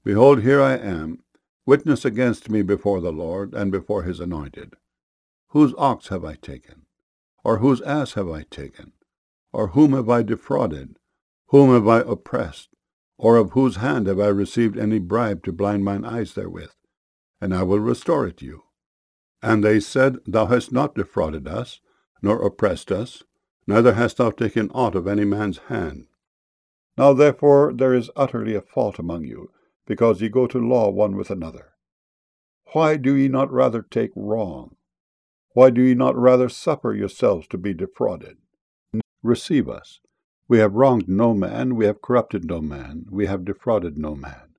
Behold, here I am, witness against me before the Lord, and before his anointed. Whose ox have I taken? Or whose ass have I taken? Or whom have I defrauded? Whom have I oppressed? Or of whose hand have I received any bribe to blind mine eyes therewith? And I will restore it you. And they said, Thou hast not defrauded us, nor oppressed us, neither hast thou taken aught of any man's hand. Now therefore there is utterly a fault among you, because ye go to law one with another. Why do ye not rather take wrong? Why do ye not rather suffer yourselves to be defrauded? Receive us. We have wronged no man, we have corrupted no man, we have defrauded no man.